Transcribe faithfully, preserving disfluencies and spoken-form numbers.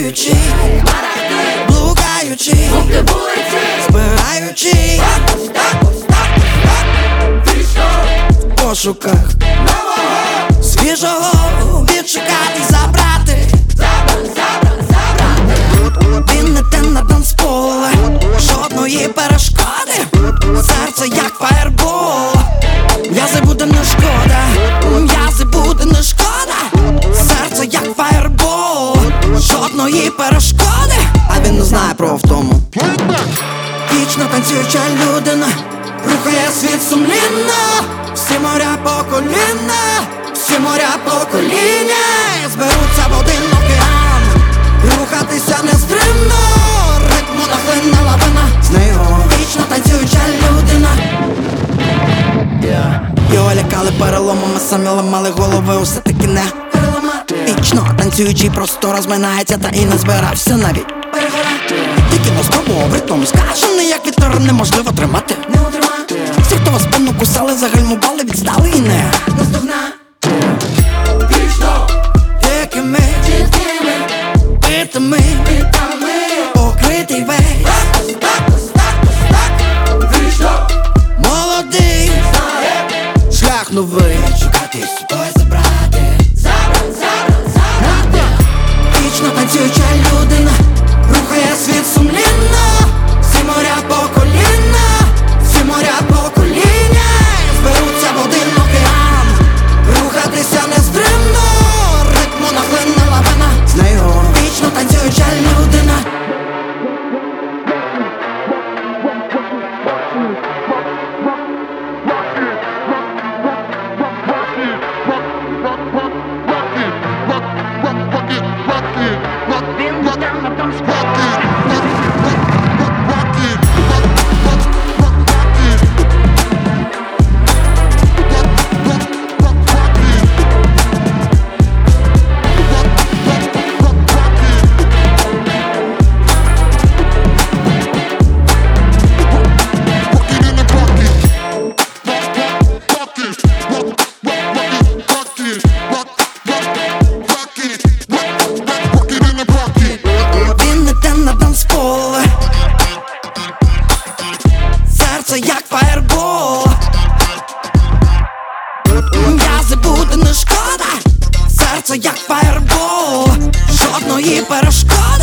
Блукаючи, блукаючи, збираючи в пошуках свіжого відшукати, забрати. Він не те на танцполе, жодної перешкоди. Серце як фаєрбол, м'язи буде не шкода, м'язи буде не шкода. Серце як фаєрбол, жодної перешкоди. А він не знає про втому. Вічно танцююча людина рухає світ сумлінно. Всі моря по коліна, всі моря по коліна зберуться в один океан, рухатися нестримно, ритму нахлинна лавина. З нею вічно танцююча людина. yeah. Його лякали переломами, самі ламали голови, усе таки не переламати. Вічно танцюючий просто розминається, та і не збирався навіть перегорати. Тільки не спробував ритмом скажений, як вітер неможливо тримати. Не утримати. Всі, хто вас спину кусали, загальмували, відстали і не наздогнати. Вічно якими битими, покритий весь молодий, шлях новий, шукати з собою забрати. Забрати, забрати, забрати. Вічно танцююча людина рухає світ сумлінно. Всі моря по коліна, всі моря по коліна зберуться в один океан, рухатися нестримно, ритму нахлинна лавина. З нею вічно танцююча людина. Серце як фаєрбол, м'язи буде не шкода. Серце як фаєрбол, жодної перешкоди.